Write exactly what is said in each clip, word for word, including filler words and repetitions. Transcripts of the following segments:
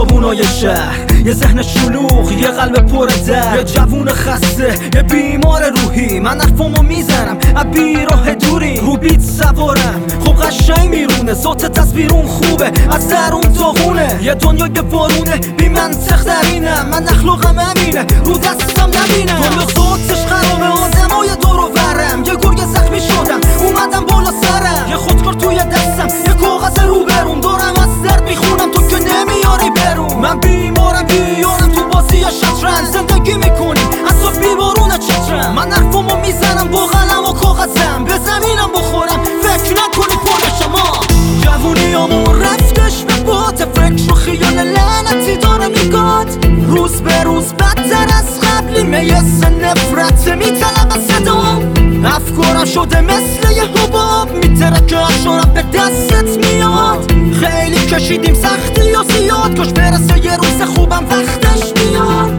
خیابونای شهر، یه ذهن شلوغ، یه قلب پر درد، یه جوون خسته، یه بیمار روحی. من حرفمو میزنم از بیراه دوری، رو بیت سوارم خب قشنگ میرونه، ذاتت از بیرون خوبه از درون داغونه. یه دنیای بارونه بی منطق درینم، من اخلاقم امینه رو دستم نبینه. دنیا ذاتش خرابه، آدمای دور و برم، یه گرگ زخمی شدم اومدم بالا سرم، یه خودکار توی دستم، یه کاغذ رو برون، دارم از درد میخونم تو که نمیاری برون. من بیمارم بیارم تو بازی شطرنج، زندگی میکنیم از تو بیبارون چترم. من حرفمو میزنم با قلم و کاغذم، به زمینم بخورم فکر نکنی پول شما. جوونیامون رفتش به باد، فکر و خیال لعنتی داره میگاد، روز به روز بدتر از قبلی، میس نفرت میطلب صدام. افکارم شده مثل یه حباب، میترکه اشارم به دستت میاد. خیلی کشیدیم سختی و زیاد، کاش برسه یه روز خوبم وقتش میاد.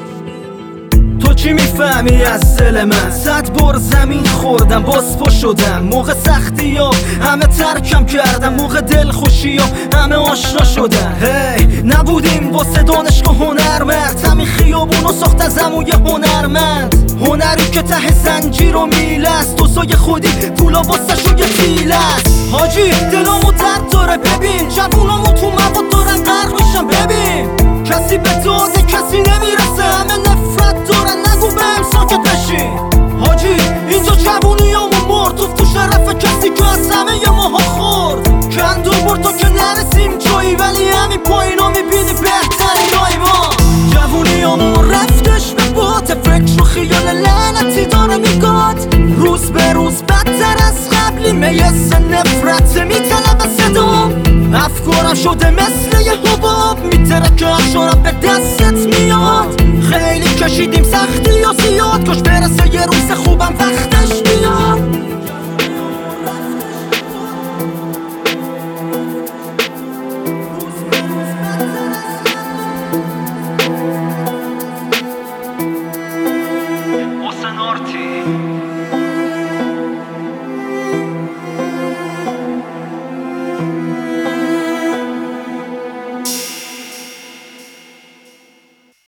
تو چی میفهمی از دل من؟ صد بار زمین خوردم باز پا شدم، موقع سختی ها همه ترکم کردم، موقع دل خوشی ها همه آشنا شدن. هی hey, نبودیم واسه دانشگاه هنرمند، همین خیابونو ساخت از عموی هنرمند. هنری که ته زنجیر و میله است، دوستای خودی پولا واسه شو یه تیله است. حاجی دلامو درد داره ببین، جوونامو تو مواد دارن غرق میشن ببین. کسی به داده کسی نمیرسه، همه نفرت دارن، نگو بهم ساکت بشین. حاجی اینجا جوونیامو مرد، تو تو شرف کسی که از همه ماها خورد. کندو برد تا که نرسیم جایی، ولی همین پایینا میبینی بهترین های ما. جوونیامون رفتش به باد، فکر و خیال لعنتی داره میگاد، روز به روز بدتر از قبلی، میس نفرت میطلب صدام. افکارم شده مثل یه حباب، میترکه اشارم به دستت میاد. خیلی کشیدیم سختی و زیاد، کاش برسه یه روز خوبم وقتش میاد. حسین آرتی